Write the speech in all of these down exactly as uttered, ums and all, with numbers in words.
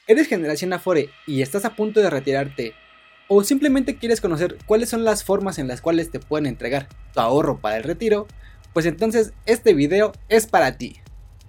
¿Eres generación Afore y estás a punto de retirarte? ¿O simplemente quieres conocer cuáles son las formas en las cuales te pueden entregar tu ahorro para el retiro? Pues entonces este video es para ti.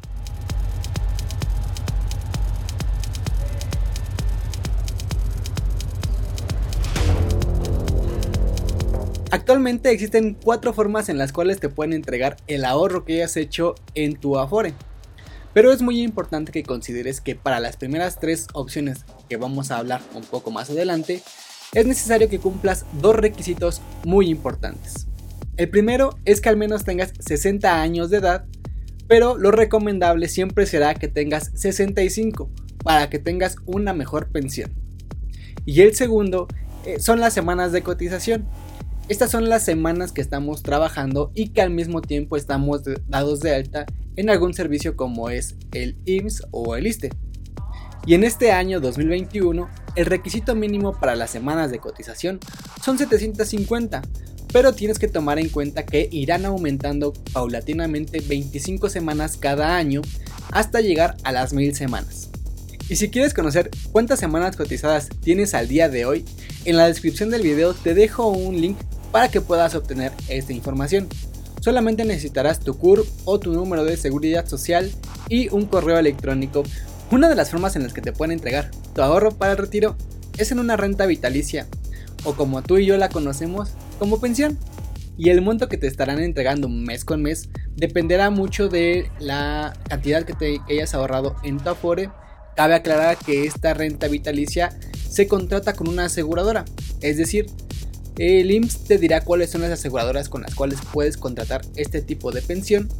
Actualmente existen cuatro formas en las cuales te pueden entregar el ahorro que hayas hecho en tu Afore. Pero es muy importante que consideres que para las primeras tres opciones que vamos a hablar un poco más adelante, es necesario que cumplas dos requisitos muy importantes. El primero es que al menos tengas sesenta años de edad, pero lo recomendable siempre será que tengas sesenta y cinco para que tengas una mejor pensión. Y el segundo eh, son las semanas de cotización. Estas son las semanas que estamos trabajando y que al mismo tiempo estamos dados de alta en algún servicio como es el I M S S o el ISSSTE. Y en este año dos mil veintiuno, el requisito mínimo para las semanas de cotización son setecientas cincuenta, pero tienes que tomar en cuenta que irán aumentando paulatinamente veinticinco semanas cada año hasta llegar a las mil semanas. Y si quieres conocer cuántas semanas cotizadas tienes al día de hoy, en la descripción del video te dejo un link para que puedas obtener esta información. Solamente necesitarás tu C U R P o tu número de seguridad social y un correo electrónico. Una de las formas en las que te pueden entregar tu ahorro para el retiro es en una renta vitalicia, o como tú y yo la conocemos, como pensión. Y el monto que te estarán entregando mes con mes dependerá mucho de la cantidad que te que hayas ahorrado en tu Afore. Cabe aclarar que esta renta vitalicia se contrata con una aseguradora, es decir, el I M S S te dirá cuáles son las aseguradoras con las cuales puedes contratar este tipo de pensión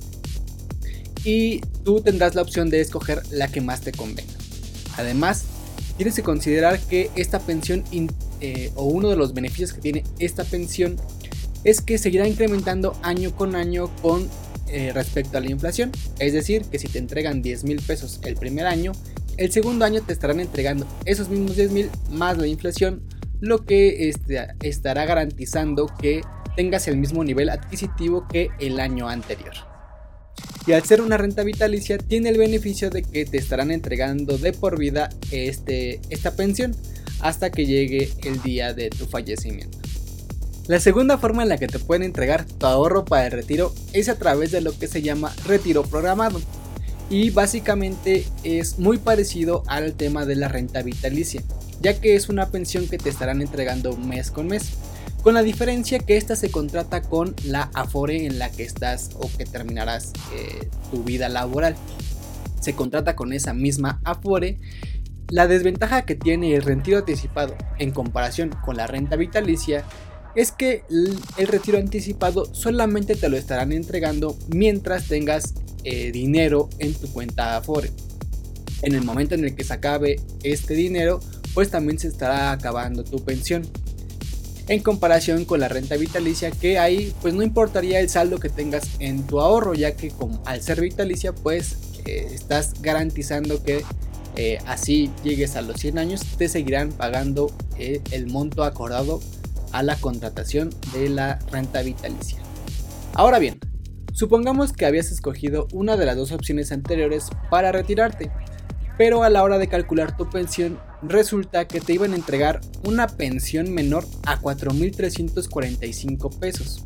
y tú tendrás la opción de escoger la que más te convenga. Además, tienes que considerar que esta pensión eh, o uno de los beneficios que tiene esta pensión es que seguirá incrementando año con año con eh, respecto a la inflación. Es decir, que si te entregan diez mil pesos el primer año, el segundo año te estarán entregando esos mismos diez mil más la inflación, lo que este, estará garantizando que tengas el mismo nivel adquisitivo que el año anterior. Y al ser una renta vitalicia tiene el beneficio de que te estarán entregando de por vida este, esta pensión hasta que llegue el día de tu fallecimiento. La segunda forma en la que te pueden entregar tu ahorro para el retiro es a través de lo que se llama retiro programado. Y básicamente es muy parecido al tema de la renta vitalicia, ya que es una pensión que te estarán entregando mes con mes, con la diferencia que esta se contrata con la Afore en la que estás o que terminarás eh, tu vida laboral. Se contrata con esa misma Afore. La desventaja que tiene el retiro anticipado en comparación con la renta vitalicia es que el retiro anticipado solamente te lo estarán entregando mientras tengas eh, dinero en tu cuenta Afore. En el momento en el que se acabe este dinero, pues también se estará acabando tu pensión. En comparación con la renta vitalicia, que ahí pues no importaría el saldo que tengas en tu ahorro, ya que como, al ser vitalicia pues eh, estás garantizando que eh, así llegues a los cien años te seguirán pagando eh, el monto acordado a la contratación de la renta vitalicia. Ahora bien, supongamos que habías escogido una de las dos opciones anteriores para retirarte, pero a la hora de calcular tu pensión resulta que te iban a entregar una pensión menor a cuatro mil trescientos cuarenta y cinco pesos.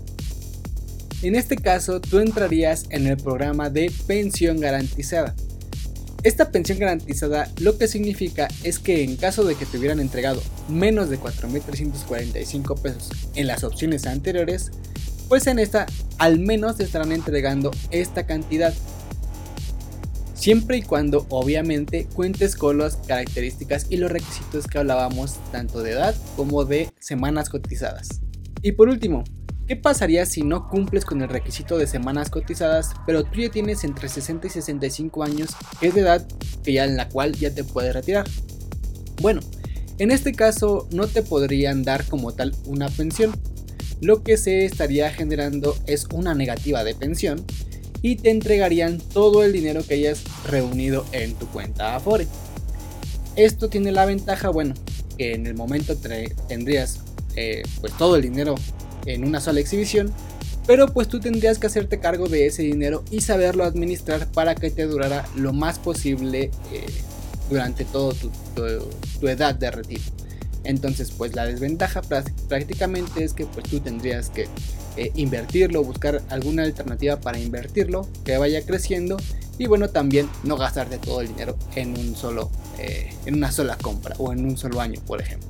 En este caso, tú entrarías en el programa de pensión garantizada. Esta pensión garantizada lo que significa es que en caso de que te hubieran entregado menos de cuatro mil trescientos cuarenta y cinco pesos en las opciones anteriores, pues en esta al menos te estarán entregando esta cantidad, siempre y cuando obviamente cuentes con las características y los requisitos que hablábamos tanto de edad como de semanas cotizadas. Y por último, ¿qué pasaría si no cumples con el requisito de semanas cotizadas, pero tú ya tienes entre sesenta y sesenta y cinco años, que es de edad que ya en la cual ya te puedes retirar? Bueno, en este caso no te podrían dar como tal una pensión. Lo que se estaría generando es una negativa de pensión y te entregarían todo el dinero que hayas reunido en tu cuenta Afore. Esto tiene la ventaja, bueno, que en el momento te tendrías eh, pues todo el dinero en una sola exhibición, pero pues tú tendrías que hacerte cargo de ese dinero y saberlo administrar para que te durara lo más posible eh, durante toda tu, tu, tu edad de retiro. Entonces pues la desventaja prácticamente es que pues tú tendrías que eh, invertirlo, buscar alguna alternativa para invertirlo que vaya creciendo, y bueno, también no gastarte todo el dinero en un solo eh, en una sola compra o en un solo año, por ejemplo.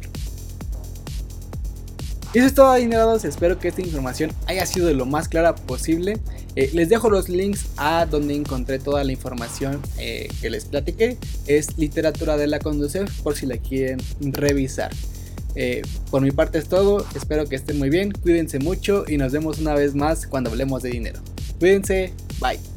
Y eso es todo, adinerados. Espero que esta información haya sido de lo más clara posible. Eh, les dejo los links a donde encontré toda la información eh, que les platiqué. Es Literatura de la Conducef, por si la quieren revisar. Eh, por mi parte es todo. Espero que estén muy bien. Cuídense mucho y nos vemos una vez más cuando hablemos de dinero. Cuídense. Bye.